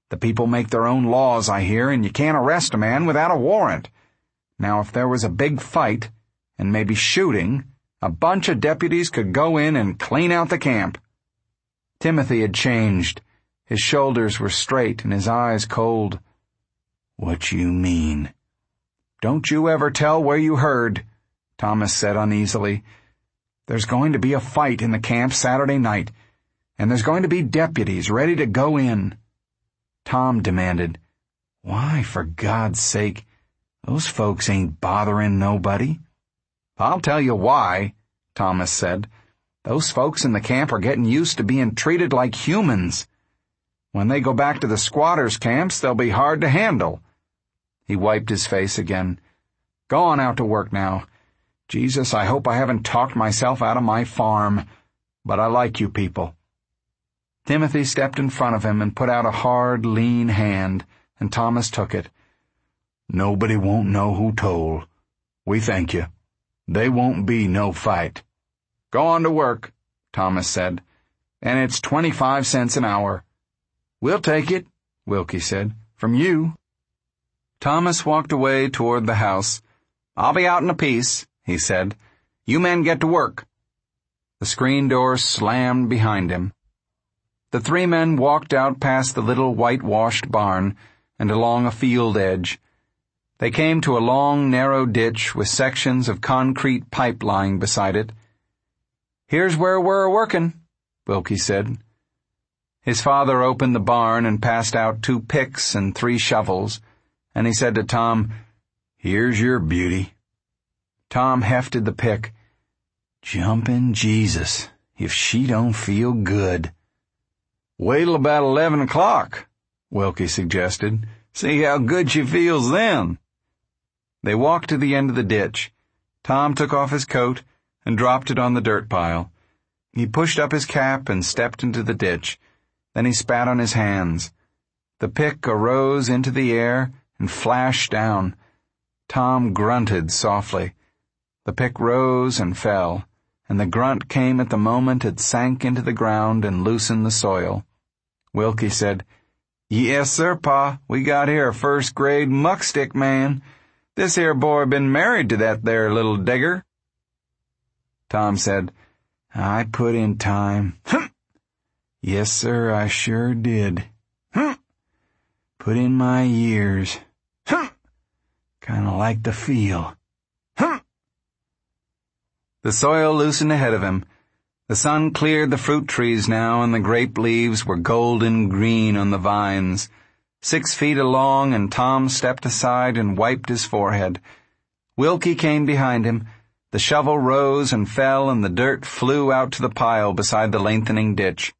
B: The people make their own laws, I hear, and you can't arrest a man without a warrant. Now, if there was a big fight, and maybe shooting, a bunch of deputies could go in and clean out the camp." Timothy had changed. His shoulders were straight and his eyes cold. "What you mean?" "Don't you ever tell where you heard," Thomas said uneasily. "There's going to be a fight in the camp Saturday night, and there's going to be deputies ready to go in." Tom demanded, "Why, for God's sake? Those folks ain't bothering nobody." "I'll tell you why," Thomas said. "Those folks in the camp are getting used to being treated like humans. When they go back to the squatters' camps, they'll be hard to handle." He wiped his face again. "Go on out to work now. Jesus, I hope I haven't talked myself out of my farm, but I like you people." Timothy stepped in front of him and put out a hard, lean hand, and Thomas took it. "Nobody won't know who told. We thank you. They won't be no fight." "Go on to work," Thomas said. "And it's twenty-five cents an hour." "We'll take it," Wilkie said. "From you." Thomas walked away toward the house. "I'll be out in a piece," he said. "You men get to work." The screen door slammed behind him. The three men walked out past the little whitewashed barn and along a field edge. They came to a long, narrow ditch with sections of concrete pipe lying beside it. "Here's where we're working," Wilkie said. His father opened the barn and passed out two picks and three shovels, and he said to Tom, "Here's your beauty." Tom hefted the pick. "Jumpin' Jesus, if she don't feel good." "Wait till about eleven o'clock, Wilkie suggested. "See how good she feels then." They walked to the end of the ditch. Tom took off his coat and dropped it on the dirt pile. He pushed up his cap and stepped into the ditch. Then he spat on his hands. The pick arose into the air and flashed down. Tom grunted softly. The pick rose and fell, and the grunt came at the moment it sank into the ground and loosened the soil. Wilkie said, "Yes, sir, Pa. We got here a first-grade muckstick man. This here boy been married to that there little digger." Tom said, "I put in time." "Humph! Yes, sir, I sure did." "Humph! Put in my years." "Humph! Kinda like the feel." "Humph!" The soil loosened ahead of him. The sun cleared the fruit trees now, and the grape leaves were golden green on the vines. Six feet along, and Tom stepped aside and wiped his forehead. Wilkie came behind him. The shovel rose and fell, and the dirt flew out to the pile beside the lengthening ditch.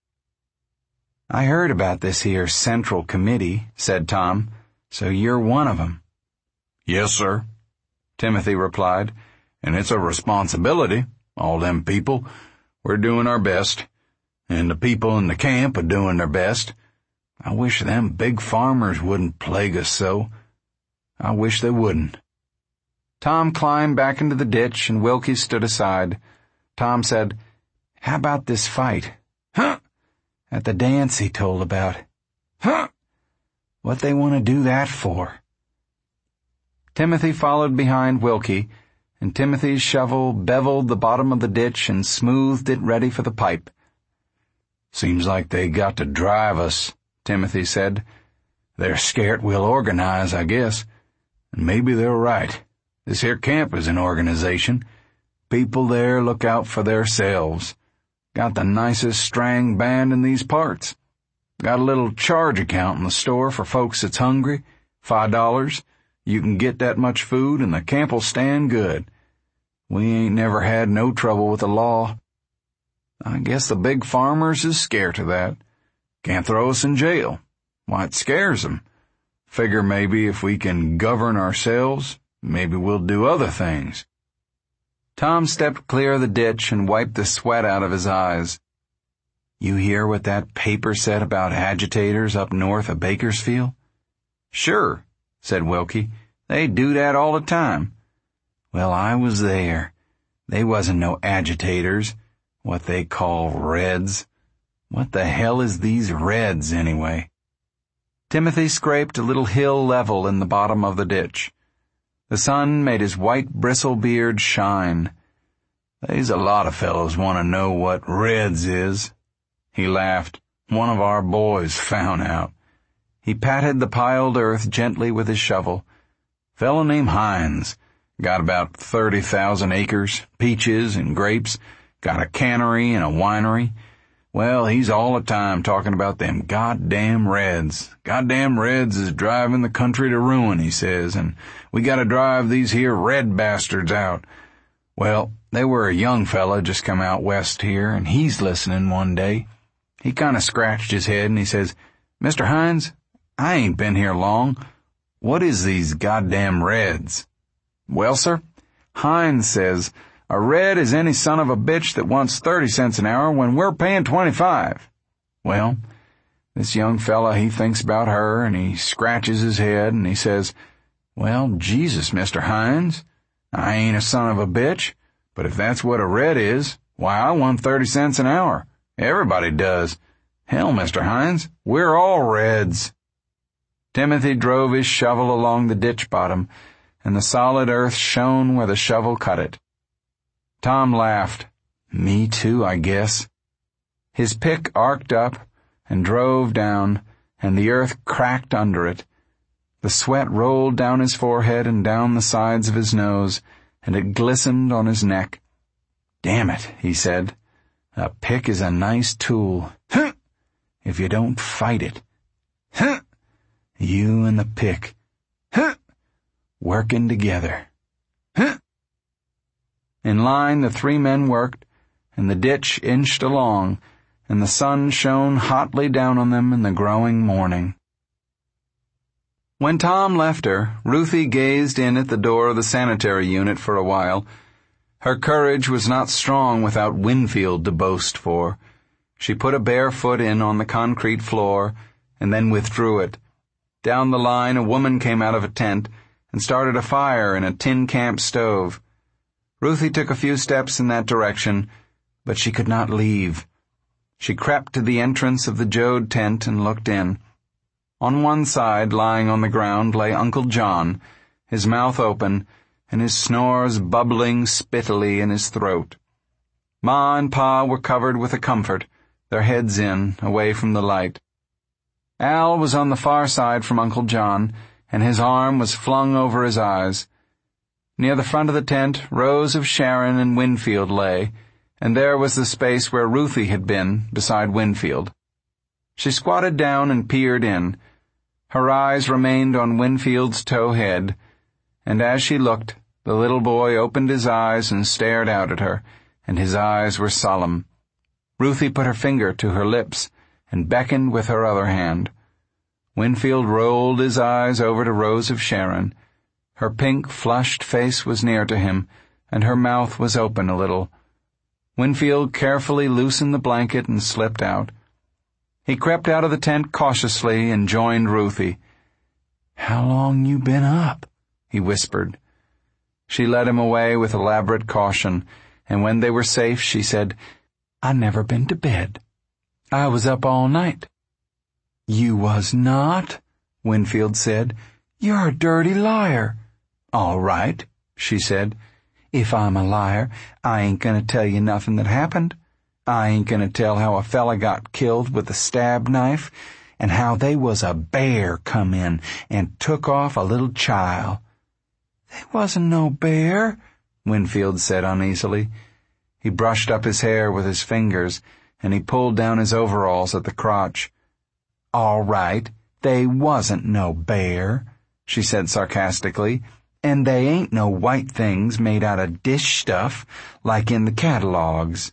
B: "I heard about this here Central Committee," said Tom. "So you're one of 'em." "Yes, sir," Timothy replied. "And it's a responsibility. All them people. We're doing our best. And the people in the camp are doing their best. I wish them big farmers wouldn't plague us so. I wish they wouldn't." Tom climbed back into the ditch, and Wilkie stood aside. Tom said, "How about this fight?" "Huh?" "At the dance he told about." "Huh?" "What they want to do that for?" Timothy followed behind Wilkie, and Timothy's shovel beveled the bottom of the ditch and smoothed it ready for the pipe. "Seems like they got to drive us," Timothy said. "They're scart we'll organize, I guess. And maybe they're right. This here camp is an organization. People there look out for theirselves. Got the nicest strang band in these parts. Got a little charge account in the store for folks that's hungry. Five dollars. You can get that much food and the camp'll stand good. We ain't never had no trouble with the law. I guess the big farmers is scared of that. Can't throw us in jail. Why, it scares 'em. Figure maybe if we can govern ourselves, maybe we'll do other things." Tom stepped clear of the ditch and wiped the sweat out of his eyes. "You hear what that paper said about agitators up north of Bakersfield?" "Sure," said Wilkie. "They do that all the time." "Well, I was there. They wasn't no agitators. What they call Reds. What the hell is these Reds, anyway?" Timothy scraped a little hill level in the bottom of the ditch. The sun made his white bristle beard shine. "They's a lot of fellows want to know what Reds is." He laughed. "One of our boys found out." He patted the piled earth gently with his shovel. "Fellow named Hines. Got about thirty thousand acres, peaches and grapes. Got a cannery and a winery. Well, he's all the time talking about them goddamn Reds. Goddamn Reds is driving the country to ruin, he says, and we gotta drive these here red bastards out. Well, they were a young fella just come out west here, and he's listening one day. He kinda scratched his head and he says, 'Mister Hines, I ain't been here long. What is these goddamn Reds?' Well, sir, Hines says, 'A Red is any son of a bitch that wants thirty cents an hour when we're paying twenty-five. Well, this young fella, he thinks about her, and he scratches his head, and he says, 'Well, Jesus, Mister Hines, I ain't a son of a bitch, but if that's what a Red is, why, I want thirty cents an hour. Everybody does. Hell, Mister Hines, we're all Reds.'" Timothy drove his shovel along the ditch bottom, and the solid earth shone where the shovel cut it. Tom laughed. "Me too, I guess." His pick arced up and drove down, and the earth cracked under it. The sweat rolled down his forehead and down the sides of his nose, and it glistened on his neck. "Damn it," he said. "A pick is a nice tool. Huh! If you don't fight it. Huh! You and the pick. Huh! Working together. Huh!" In line, the three men worked, and the ditch inched along, and the sun shone hotly down on them in the growing morning. When Tom left her, Ruthie gazed in at the door of the sanitary unit for a while. Her courage was not strong without Winfield to boast for. She put a bare foot in on the concrete floor, and then withdrew it. Down the line, a woman came out of a tent and started a fire in a tin camp stove. Ruthie took a few steps in that direction, but she could not leave. She crept to the entrance of the Jode tent and looked in. On one side, lying on the ground, lay Uncle John, his mouth open, and his snores bubbling spittily in his throat. Ma and Pa were covered with a comfort, their heads in, away from the light. Al was on the far side from Uncle John, and his arm was flung over his eyes. Near the front of the tent, rows of Sharon and Winfield lay, and there was the space where Ruthie had been, beside Winfield. She squatted down and peered in. Her eyes remained on Winfield's tow head, and as she looked, the little boy opened his eyes and stared out at her, and his eyes were solemn. Ruthie put her finger to her lips and beckoned with her other hand. Winfield rolled his eyes over to Rose of Sharon. Her pink, flushed face was near to him, and her mouth was open a little. Winfield carefully loosened the blanket and slipped out. He crept out of the tent cautiously and joined Ruthie. "How long you been up?" he whispered. She led him away with elaborate caution, and when they were safe, she said, "I never been to bed. I was up all night." "You was not," Winfield said. "You're a dirty liar." "All right," she said. "If I'm a liar, I ain't gonna tell you nothing that happened. I ain't gonna tell how a fella got killed with a stab knife, and how they was a bear come in and took off a little child." "They wasn't no bear," Winfield said uneasily. He brushed up his hair with his fingers, and he pulled down his overalls at the crotch. "All right, they wasn't no bear," she said sarcastically, "and they ain't no white things made out of dish stuff like in the catalogs."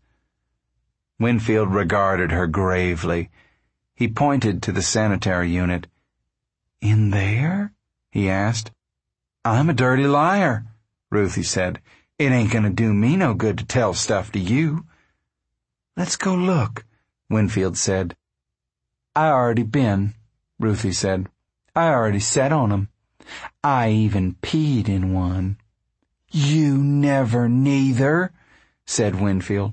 B: Winfield regarded her gravely. He pointed to the sanitary unit. "In there?" he asked. "I'm a dirty liar," Ruthie said. "It ain't gonna do me no good to tell stuff to you." "Let's go look," Winfield said. "I already been," Ruthie said. "I already sat on 'em. I even peed in one." "You never neither," said Winfield.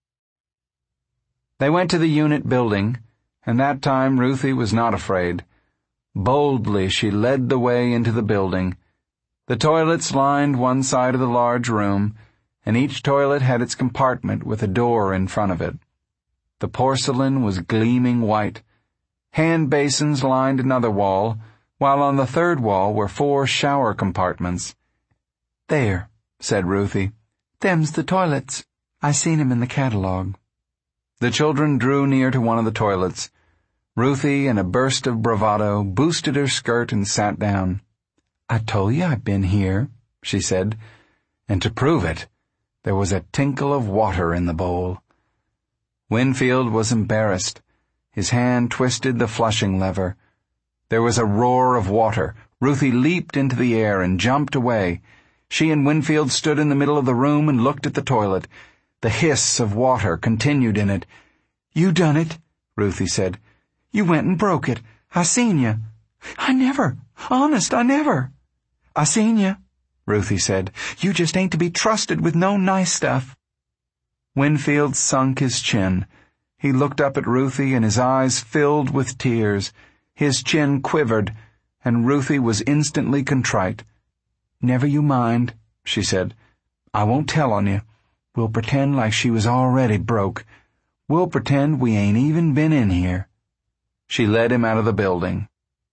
B: They went to the unit building, and that time Ruthie was not afraid. Boldly she led the way into the building. The toilets lined one side of the large room, and each toilet had its compartment with a door in front of it. The porcelain was gleaming white. Hand basins lined another wall, while on the third wall were four shower compartments. "There," said Ruthie. "Them's the toilets. I seen 'em in the catalogue." The children drew near to one of the toilets. Ruthie, in a burst of bravado, boosted her skirt and sat down. "I told you I'd been here," she said, and to prove it, there was a tinkle of water in the bowl. Winfield was embarrassed. His hand twisted the flushing lever. There was a roar of water. Ruthie leaped into the air and jumped away. She and Winfield stood in the middle of the room and looked at the toilet. The hiss of water continued in it. "You done it," Ruthie said. "You went and broke it. I seen you." "I never. Honest, I never." "I seen you," Ruthie said. "You just ain't to be trusted with no nice stuff." Winfield sunk his chin. He looked up at Ruthie, and his eyes filled with tears. His chin quivered, and Ruthie was instantly contrite. "Never you mind," she said. "I won't tell on you. We'll pretend like she was already broke. We'll pretend we ain't even been in here." She led him out of the building.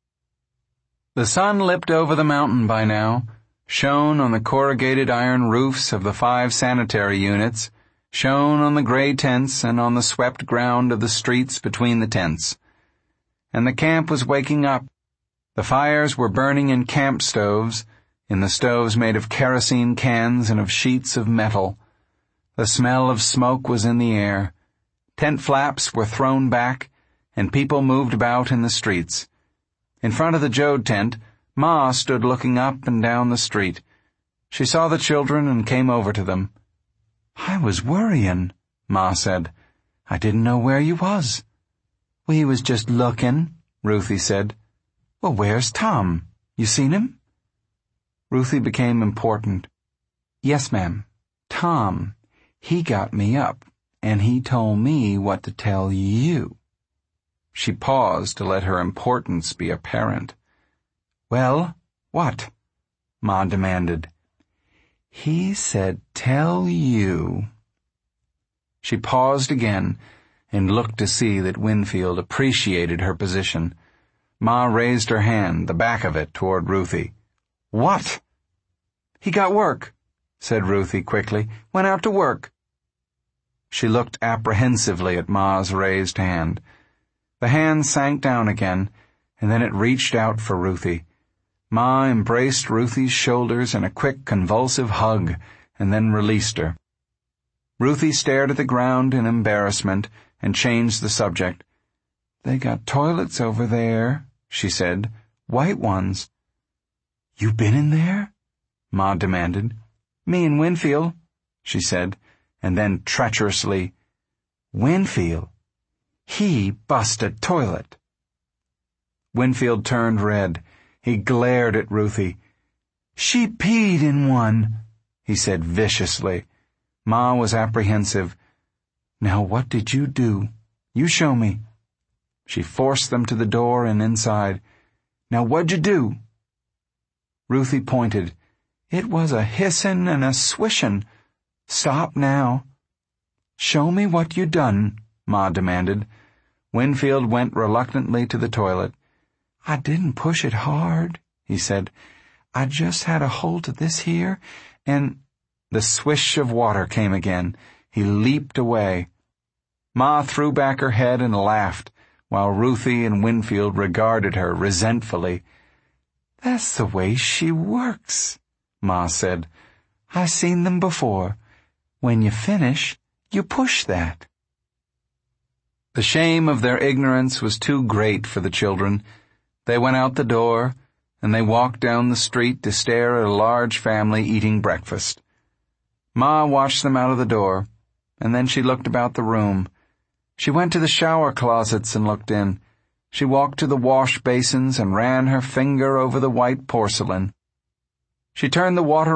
B: The sun lipped over the mountain by now, shone on the corrugated iron roofs of the five sanitary units, shone on the gray tents and on the swept ground of the streets between the tents. And the camp was waking up. The fires were burning in camp stoves, in the stoves made of kerosene cans and of sheets of metal. The smell of smoke was in the air. Tent flaps were thrown back, and people moved about in the streets. In front of the Jode tent, Ma stood looking up and down the street. She saw the children and came over to them. "I was worryin'," Ma said. "I didn't know where you was." "We was just lookin'," Ruthie said. "Well, where's Tom? You seen him?" Ruthie became important. "Yes, ma'am. Tom, he got me up, and he told me what to tell you." She paused to let her importance be apparent. "Well, what?" Ma demanded. "He said tell you." She paused again and looked to see that Winfield appreciated her position. Ma raised her hand, the back of it, toward Ruthie. "What?" "He got work," said Ruthie quickly. "Went out to work." She looked apprehensively at Ma's raised hand. The hand sank down again, and then it reached out for Ruthie. Ma embraced Ruthie's shoulders in a quick, convulsive hug, and then released her. Ruthie stared at the ground in embarrassment and changed the subject. "They got toilets over there," she said. "White ones." "You been in there?" Ma demanded. "Me and Winfield," she said, and then treacherously, "Winfield, he bust a toilet." Winfield turned red. He glared at Ruthie. "She peed in one," he said viciously. Ma was apprehensive. "Now what did you do? You show me." She forced them to the door and inside. "Now what'd you do?" Ruthie pointed. "It was a hissin' and a swishin'. Stop now." "Show me what you done," Ma demanded. Winfield went reluctantly to the toilet. "I didn't push it hard," he said. "I just had a hold of this here, and—" The swish of water came again. He leaped away. Ma threw back her head and laughed, while Ruthie and Winfield regarded her resentfully. "That's the way she works," Ma said. "I seen them before. When you finish, you push that." The shame of their ignorance was too great for the children. They went out the door, and they walked down the street to stare at a large family eating breakfast. Ma watched them out of the door, and then she looked about the room. She went to the shower closets and looked in. She walked to the wash basins and ran her finger over the white porcelain. She turned the water